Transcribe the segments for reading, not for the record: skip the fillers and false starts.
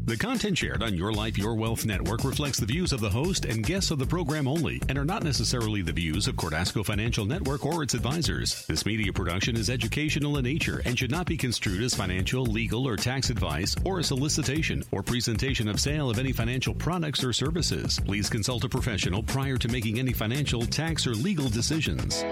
The content shared on Your Life, Your Wealth Network reflects the views of the host and guests of the program only and are not necessarily the views of Cordasco Financial Network or its advisors. This media production is educational in nature and should not be construed as financial, legal, or tax advice or a solicitation or presentation of sale of any financial products or services. Please consult a professional prior to making any financial, tax, or legal decisions.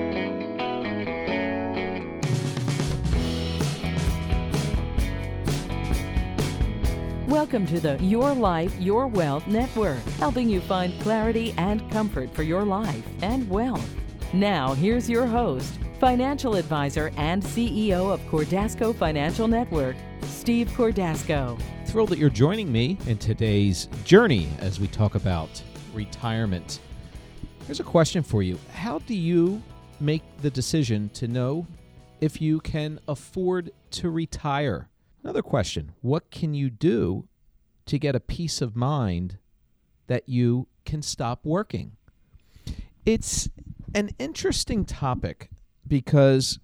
Welcome to the Your Life, Your Wealth Network, helping you find clarity and comfort for your life and wealth. Now, here's your host, financial advisor and CEO of Cordasco Financial Network, Steve Cordasco. Thrilled that you're joining me in today's journey as we talk about retirement. Here's a question for you. How do you make the decision to know if you can afford to retire? Another question, what can you do to get a peace of mind that you can stop working? It's an interesting topic because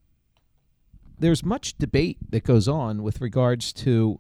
there's much debate that goes on with regards to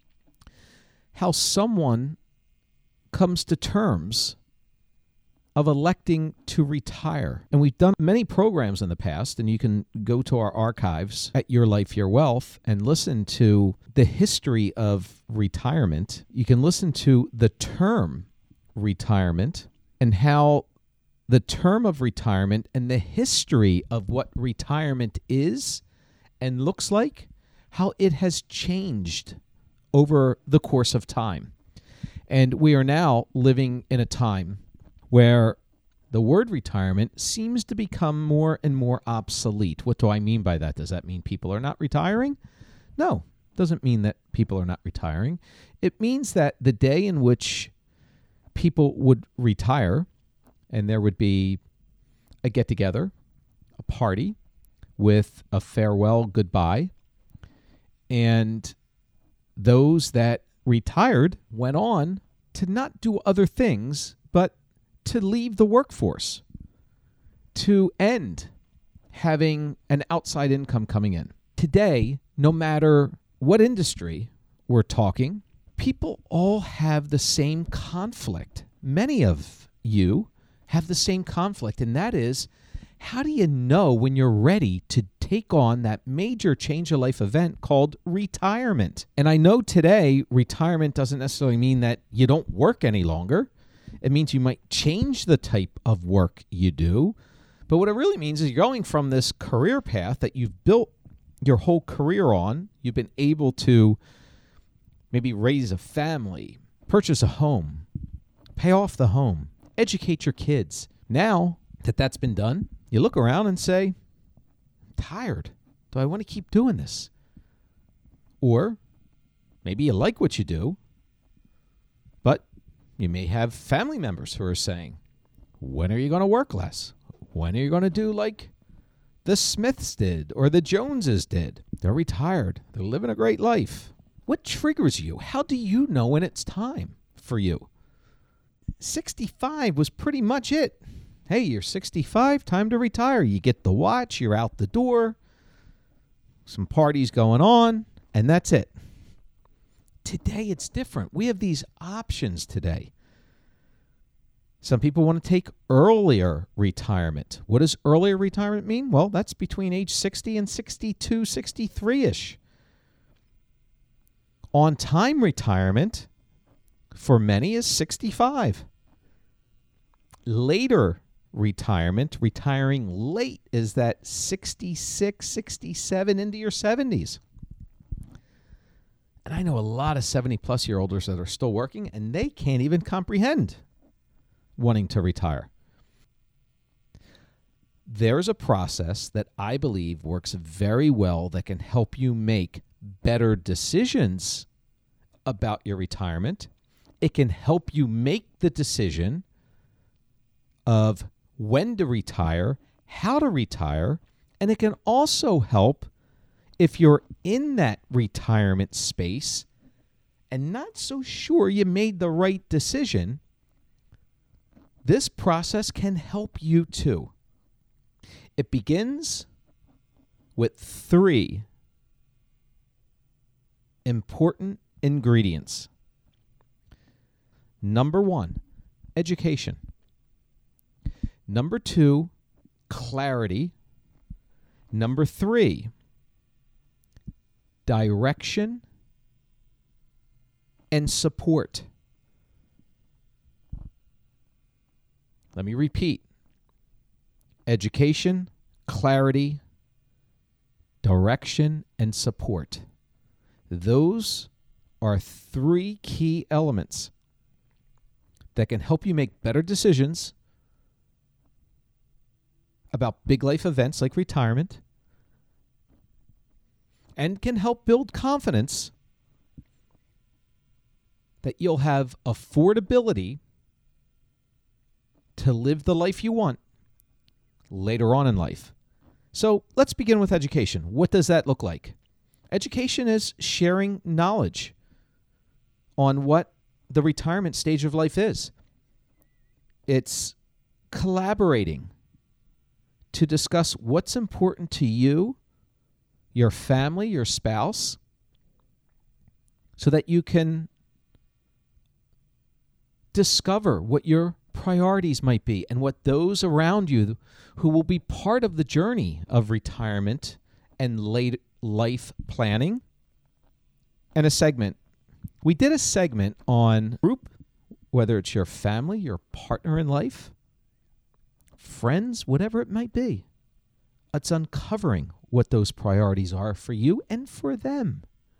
how someone comes to terms of electing to retire. And we've done many programs in the past, and you can go to our archives at Your Life, Your Wealth and listen to the history of retirement. You can listen to the term retirement and how the term of retirement and the history of what retirement is and looks like, how it has changed over the course of time. And we are now living in a time where the word retirement seems to become more and more obsolete. What do I mean by that? Does that mean people are not retiring? No, it doesn't mean that people are not retiring. It means that the day in which people would retire and there would be a get-together, a party with a farewell goodbye, and those that retired went on to not do other things, but to leave the workforce, to end having an outside income coming in. Today, no matter what industry we're talking, people all have the same conflict. Many of you have the same conflict, and that is, how do you know when you're ready to take on that major change of life event called retirement? And I know today, retirement doesn't necessarily mean that you don't work any longer. It means you might change the type of work you do. But what it really means is you're going from this career path that you've built your whole career on. You've been able to maybe raise a family, purchase a home, pay off the home, educate your kids. Now that that's been done, you look around and say, I'm tired. Do I want to keep doing this? Or maybe you like what you do, but you may have family members who are saying, when are you going to work less? When are you going to do like the Smiths did or the Joneses did? They're retired. They're living a great life. What triggers you? How do you know when it's time for you? 65 was pretty much it. Hey, you're 65, time to retire. You get the watch, you're out the door, some parties going on, and that's it. Today, it's different. We have these options today. Some people want to take earlier retirement. What does earlier retirement mean? Well, that's between age 60 and 62, 63-ish. On-time retirement for many is 65. Later retirement, retiring late, is that 66, 67 into your 70s. And I know a lot of 70-plus-year-olders that are still working, and they can't even comprehend wanting to retire. There's a process that I believe works very well that can help you make better decisions about your retirement. It can help you make the decision of when to retire, how to retire, and it can also help if you're in that retirement space and not so sure you made the right decision. This process can help you too. It begins with 3 important ingredients. Number 1, education. Number 2, clarity. Number 3, direction and support. Let me repeat. Education, clarity, direction, and support. Those are 3 key elements that can help you make better decisions about big life events like retirement and can help build confidence that you'll have affordability to live the life you want later on in life. So let's begin with education. What does that look like? Education is sharing knowledge on what the retirement stage of life is. It's collaborating to discuss what's important to you, your family, your spouse, so that you can discover what your priorities might be and what those around you who will be part of the journey of retirement and late life planning. And a segment. We did a segment on group, whether it's your family, your partner in life, friends, whatever it might be. It's uncovering what those priorities are for you and for them.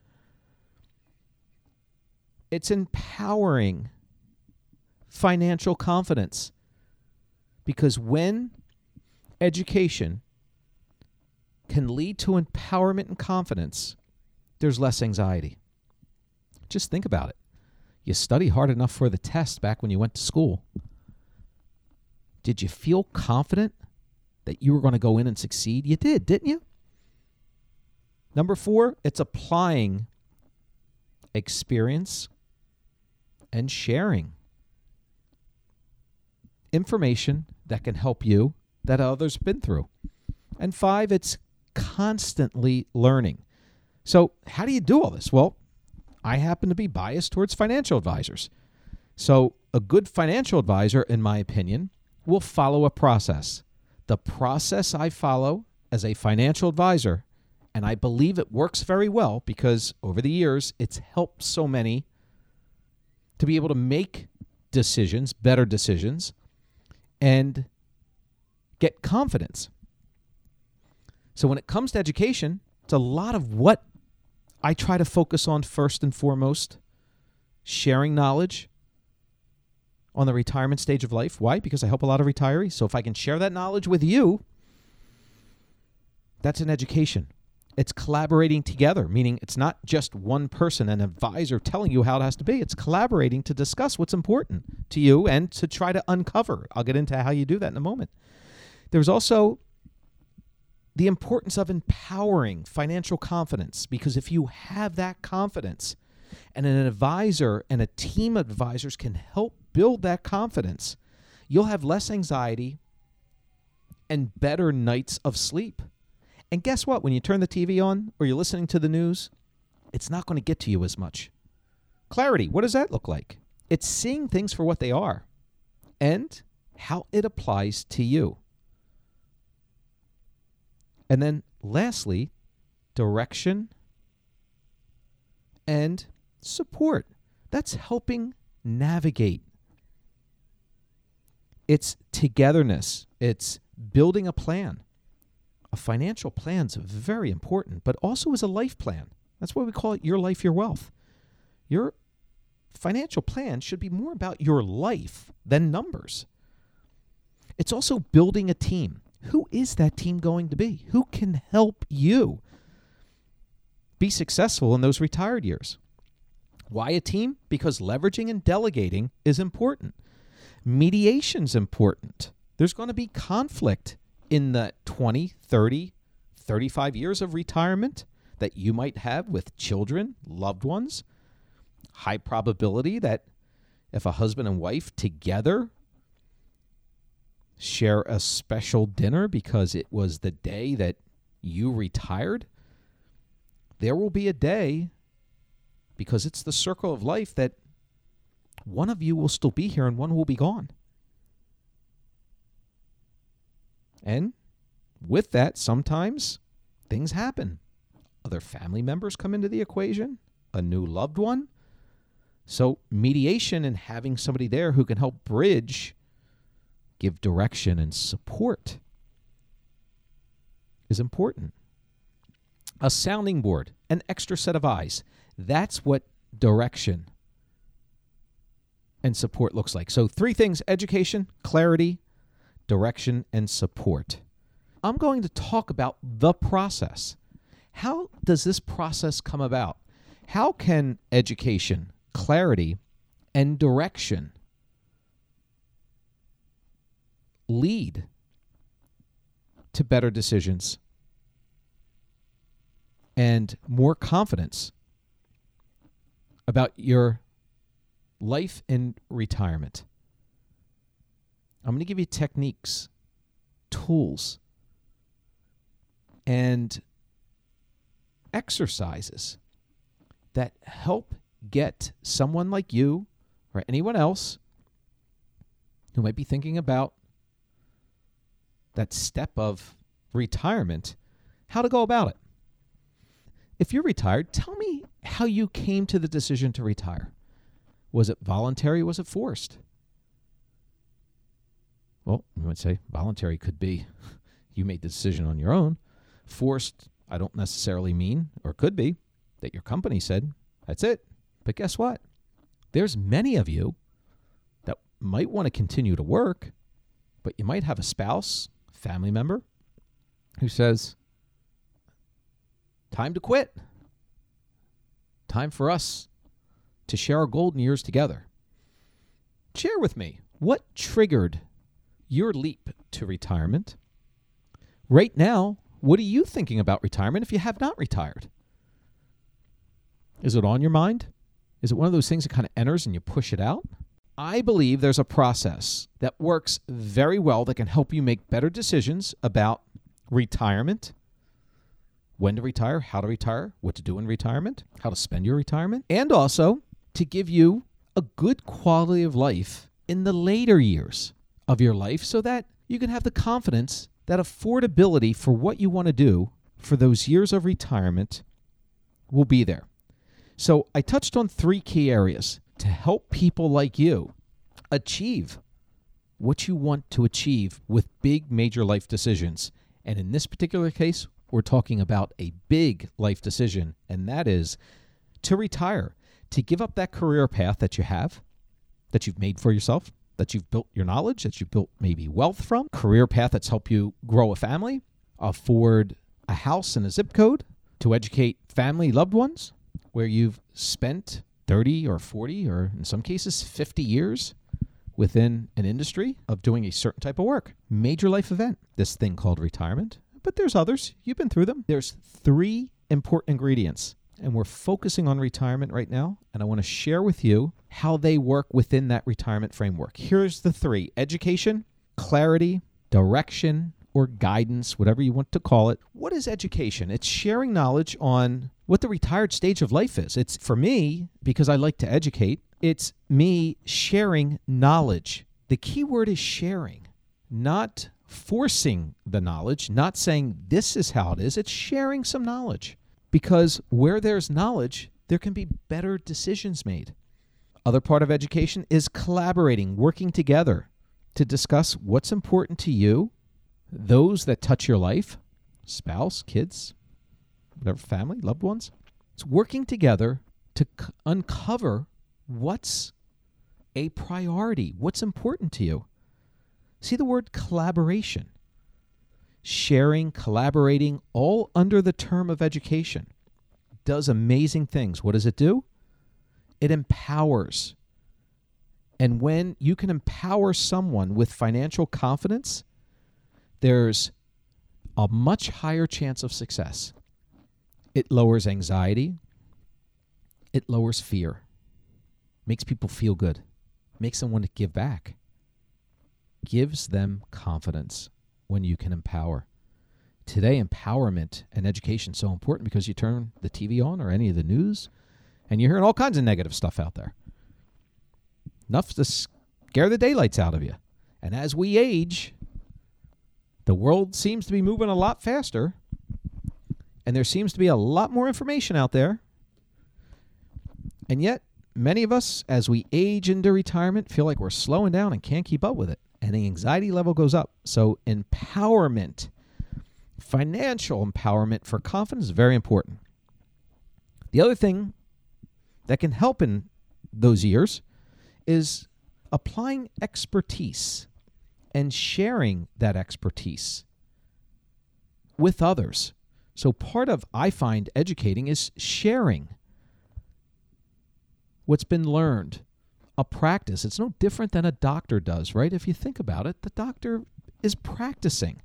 It's empowering financial confidence. Because when education can lead to empowerment and confidence, there's less anxiety. Just think about it. You study hard enough for the test back when you went to school. Did you feel confident that you were going to go in and succeed? You did, didn't you? Number 4, it's applying experience and sharing information that can help you that others have been through. And 5, it's constantly learning. So how do you do all this? Well, I happen to be biased towards financial advisors. So a good financial advisor, in my opinion, will follow a process. The process I follow as a financial advisor, and I believe it works very well because over the years, it's helped so many to be able to make decisions, better decisions, and get confidence. So when it comes to education, it's a lot of what I try to focus on first and foremost, sharing knowledge on the retirement stage of life. Why? Because I help a lot of retirees. So if I can share that knowledge with you, that's an education. It's collaborating together, meaning it's not just one person, an advisor telling you how it has to be. It's collaborating to discuss what's important to you and to try to uncover. I'll get into how you do that in a moment. There's also the importance of empowering financial confidence, because if you have that confidence and an advisor and a team of advisors can help build that confidence, you'll have less anxiety and better nights of sleep. And guess what? When you turn the TV on or you're listening to the news, it's not going to get to you as much. Clarity, what does that look like? It's seeing things for what they are and how it applies to you. And then lastly, direction and support. That's helping navigate. It's togetherness. It's building a plan. A financial plan's very important, but also is a life plan. That's why we call it Your Life, Your Wealth. Your financial plan should be more about your life than numbers. It's also building a team. Who is that team going to be? Who can help you be successful in those retired years? Why a team? Because leveraging and delegating is important. Mediation's important. There's going to be conflict in the 20, 30, 35 years of retirement that you might have with children, loved ones. High probability that if a husband and wife together share a special dinner because it was the day that you retired, there will be a day, because it's the circle of life, that one of you will still be here and one will be gone. And with that, sometimes things happen. Other family members come into the equation, a new loved one. So mediation and having somebody there who can help bridge, give direction and support is important. A sounding board, an extra set of eyes. That's what direction and support looks like. So 3 things: education, clarity, direction, and support. I'm going to talk about the process. How does this process come about? How can education, clarity, and direction lead to better decisions and more confidence about your life in retirement? I'm going to give you techniques, tools, and exercises that help get someone like you or anyone else who might be thinking about that step of retirement, how to go about it. If you're retired, tell me how you came to the decision to retire. Was it voluntary? Was it forced? Well, you might say voluntary could be you made the decision on your own. Forced, I don't necessarily mean, or could be, that your company said, that's it. But guess what? There's many of you that might want to continue to work, but you might have a spouse, family member, who says, time to quit. Time for us to share our golden years together. Share with me, what triggered your leap to retirement? Right now, what are you thinking about retirement if you have not retired? Is it on your mind? Is it one of those things that kind of enters and you push it out? I believe there's a process that works very well that can help you make better decisions about retirement, when to retire, how to retire, what to do in retirement, how to spend your retirement, and also to give you a good quality of life in the later years of your life so that you can have the confidence that affordability for what you want to do for those years of retirement will be there. So I touched on 3 key areas to help people like you achieve what you want to achieve with big major life decisions. And in this particular case, we're talking about a big life decision, and that is to retire, to give up that career path that you have, that you've made for yourself, that you've built your knowledge, that you've built maybe wealth from, career path that's helped you grow a family, afford a house and a zip code, to educate family, loved ones, where you've spent 30 or 40 or in some cases 50 years within an industry of doing a certain type of work. Major life event, this thing called retirement. But there's others. You've been through them. There's 3 important ingredients, and we're focusing on retirement right now, and I want to share with you how they work within that retirement framework. Here's the 3: education, clarity, direction, or guidance, whatever you want to call it. What is education? It's sharing knowledge on what the retired stage of life is. It's, for me, because I like to educate, it's me sharing knowledge. The key word is sharing, not forcing the knowledge, not saying this is how it is. It's sharing some knowledge, because where there's knowledge, there can be better decisions made. Other part of education is collaborating, working together to discuss what's important to you, those that touch your life, spouse, kids, whatever, family, loved ones. It's working together to uncover what's a priority, what's important to you. See the word collaboration. Sharing, collaborating, all under the term of education. Does amazing things. What does it do? It empowers. And when you can empower someone with financial confidence, there's a much higher chance of success. It lowers anxiety. It lowers fear. Makes people feel good. Makes them want to give back. Gives them confidence when you can empower. Today, empowerment and education is so important because you turn the TV on or any of the news, and you're hearing all kinds of negative stuff out there. enough to scare the daylights out of you. And as we age, the world seems to be moving a lot faster, and there seems to be a lot more information out there. And yet, many of us, as we age into retirement, feel like we're slowing down and can't keep up with it. And the anxiety level goes up. So empowerment, financial empowerment for confidence is very important. The other thing that can help in those years is applying expertise and sharing that expertise with others. So part of, I find, educating is sharing what's been learned, a practice. It's no different than a doctor does, right? If you think about it, the doctor is practicing.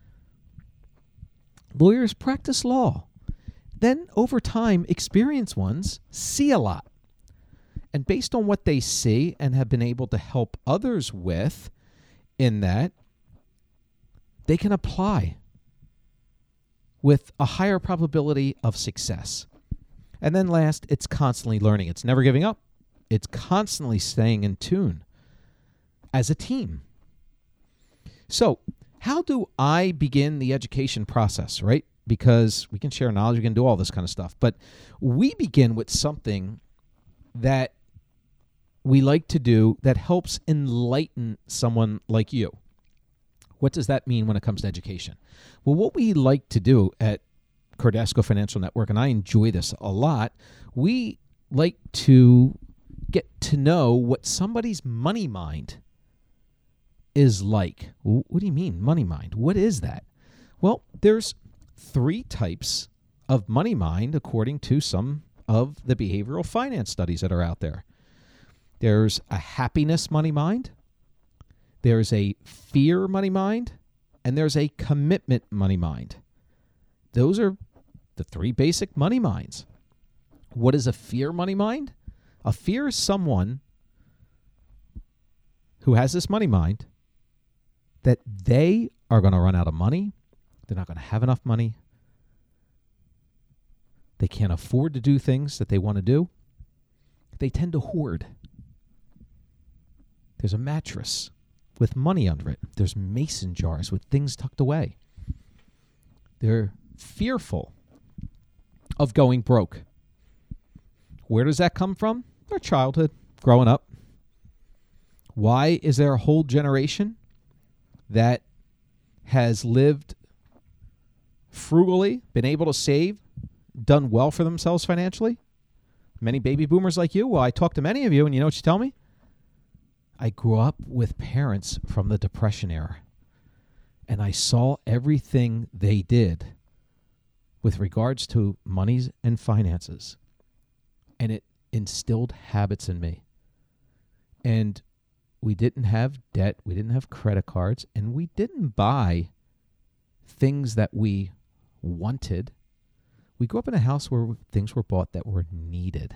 Lawyers practice law. Then, over time, experienced ones see a lot. And based on what they see and have been able to help others with in that, they can apply with a higher probability of success. And then last, it's constantly learning. It's never giving up. It's constantly staying in tune as a team. So how do I begin the education process, right? Because we can share knowledge, we can do all this kind of stuff. But we begin with something that we like to do that helps enlighten someone like you. What does that mean when it comes to education? Well, what we like to do at Cordasco Financial Network, and I enjoy this a lot, we like to get to know what somebody's money mind is like. What do you mean, money mind? What is that? Well, there's 3 types of money mind according to some of the behavioral finance studies that are out there. There's a happiness money mind, there's a fear money mind, and there's a commitment money mind. Those are the 3 basic money minds. What is a fear money mind? A fear is someone who has this money mind that they are going to run out of money. They're not going to have enough money. They can't afford to do things that they want to do. They tend to hoard. There's a mattress with money under it. There's mason jars with things tucked away. They're fearful of going broke. Where does that come from? Their childhood, growing up. Why is there a whole generation that has lived frugally, been able to save, done well for themselves financially? Many baby boomers like you. Well, I talk to many of you, and you know what you tell me? I grew up with parents from the Depression era, and I saw everything they did with regards to monies and finances, and it instilled habits in me. And we didn't have debt, we didn't have credit cards, and we didn't buy things that we wanted. We grew up in a house where things were bought that were needed,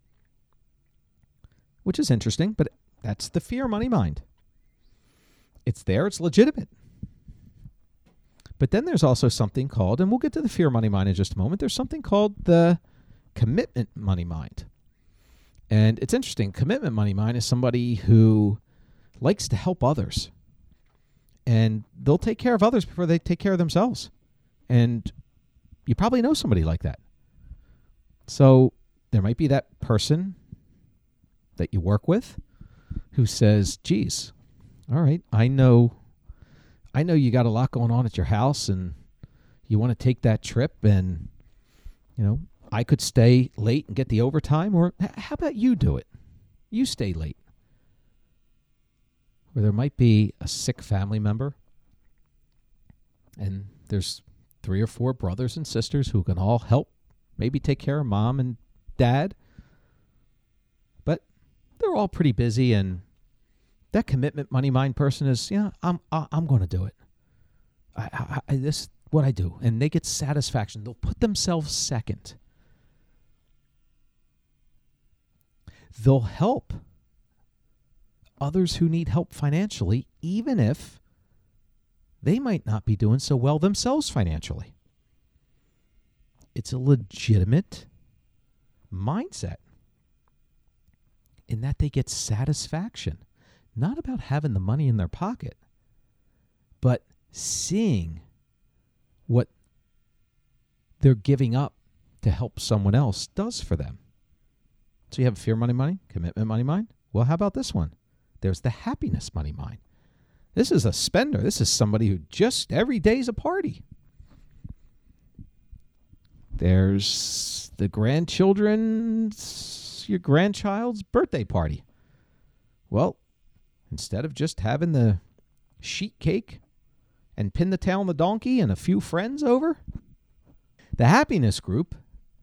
which is interesting, but that's the fear money mind. It's there, it's legitimate. But then there's also something called, and we'll get to the fear money mind in just a moment, there's something called the commitment money mind. And it's interesting, commitment money mind is somebody who likes to help others. And they'll take care of others before they take care of themselves. And you probably know somebody like that. So there might be that person that you work with who says, geez, all right, I know you got a lot going on at your house and you want to take that trip and, you know, I could stay late and get the overtime, or how about you do it? You stay late. Or there might be a sick family member and there's 3 or 4 brothers and sisters who can all help, maybe take care of mom and dad. But they're all pretty busy, and that commitment money mind person is, yeah, I'm going to do it. This is what I do, and they get satisfaction. They'll put themselves second. They'll help others who need help financially, even if they might not be doing so well themselves financially. It's a legitimate mindset. in that they get satisfaction, not about having the money in their pocket, but seeing what they're giving up to help someone else does for them. So you have fear money mind, commitment money mind. Well, how about this one? There's the happiness money mind. This is a spender. This is somebody who just every day is a party. There's the your grandchild's birthday party. Well, instead of just having the sheet cake and pin the tail on the donkey and a few friends over, the happiness group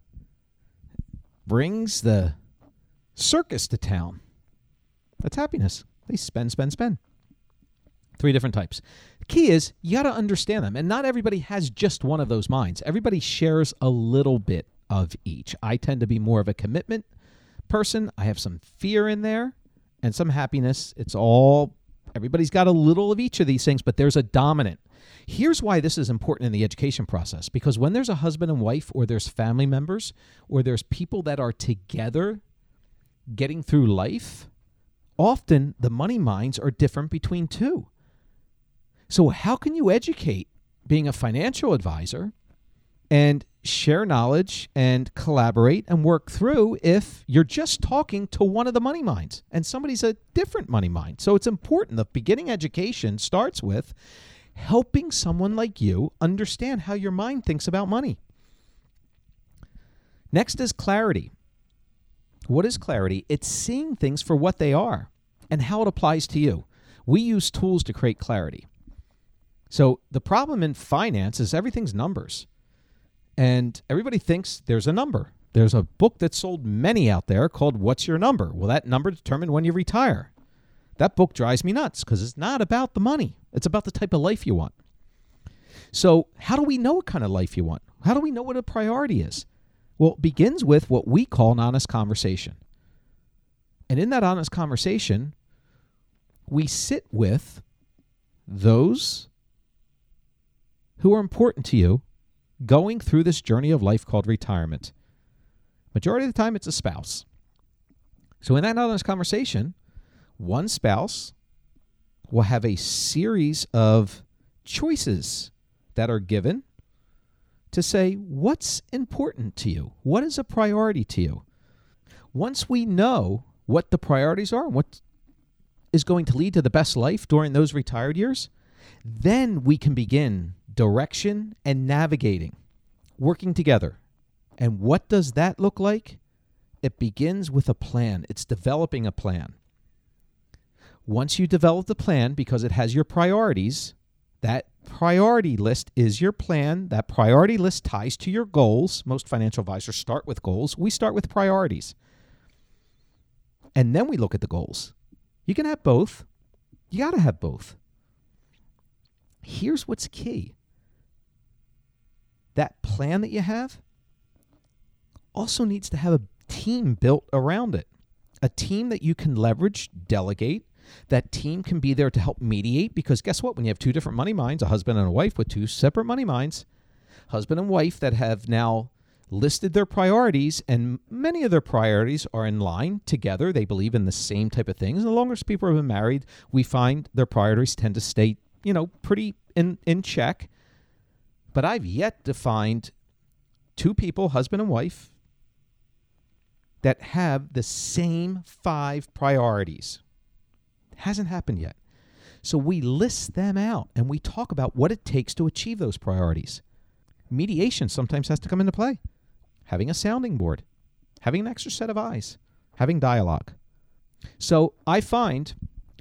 brings the circus to town. That's happiness. They spend. 3 different types. The key is you got to understand them. And not everybody has just one of those minds. Everybody shares a little bit of each. I tend to be more of a commitment person. I have some fear in there and some happiness. Everybody's got a little of each of these things, but there's a dominant. Here's why this is important in the education process. Because when there's a husband and wife, or there's family members, or there's people that are together getting through life, often the money minds are different between two. So how can you educate being a financial advisor and share knowledge and collaborate and work through if you're just talking to one of the money minds and somebody's a different money mind? So it's important. The beginning education starts with helping someone like you understand how your mind thinks about money. Next is clarity. What is clarity? It's seeing things for what they are and how it applies to you. We use tools to create clarity. So the problem in finance is everything's numbers. And everybody thinks there's a number. There's a book that sold many out there called What's Your Number? Well, that number determined when you retire. That book drives me nuts because it's not about the money. It's about the type of life you want. So how do we know what kind of life you want? How do we know what a priority is? Well, it begins with what we call an honest conversation. And in that honest conversation, we sit with those who are important to you going through this journey of life called retirement. Majority of the time, it's a spouse. So in that honest conversation, one spouse will have a series of choices that are given to say, what's important to you? What is a priority to you? Once we know what the priorities are and what is going to lead to the best life during those retired years, then we can begin direction and navigating, working together. And what does that look like? It begins with a plan. It's developing a plan. Once you develop the plan, because it has your priorities, that priority list is your plan. That priority list ties to your goals. Most financial advisors start with goals. We start with priorities. And then we look at the goals. You can have both. You got to have both. Here's what's key. That plan that you have also needs to have a team built around it. A team that you can leverage, delegate. That team can be there to help mediate, because guess what? When you have two different money minds, a husband and a wife with two separate money minds, husband and wife that have now listed their priorities, and many of their priorities are in line together. They believe in the same type of things. And the longer people have been married, we find their priorities tend to stay, pretty in check. But I've yet to find two people, husband and wife, that have the same 5 priorities. It hasn't happened yet. So we list them out and we talk about what it takes to achieve those priorities. Mediation sometimes has to come into play. Having a sounding board, having an extra set of eyes, having dialogue. So I find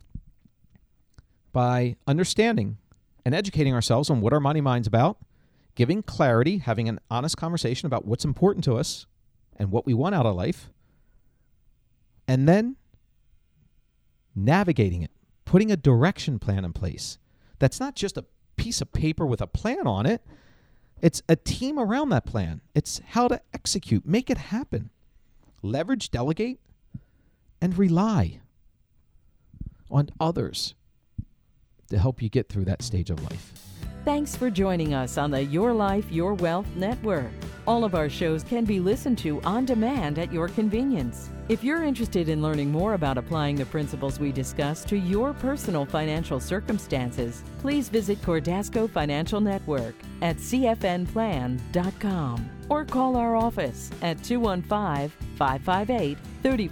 by understanding and educating ourselves on what our money mind's about, giving clarity, having an honest conversation about what's important to us and what we want out of life, and then navigating it, putting a direction plan in place. That's not just a piece of paper with a plan on it. It's a team around that plan. It's how to execute, make it happen. Leverage, delegate, and rely on others to help you get through that stage of life. Thanks for joining us on the Your Life, Your Wealth Network. All of our shows can be listened to on demand at your convenience. If you're interested in learning more about applying the principles we discuss to your personal financial circumstances, please visit Cordasco Financial Network at cfnplan.com or call our office at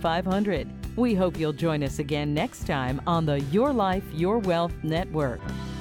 215-558-3500. We hope you'll join us again next time on the Your Life, Your Wealth Network.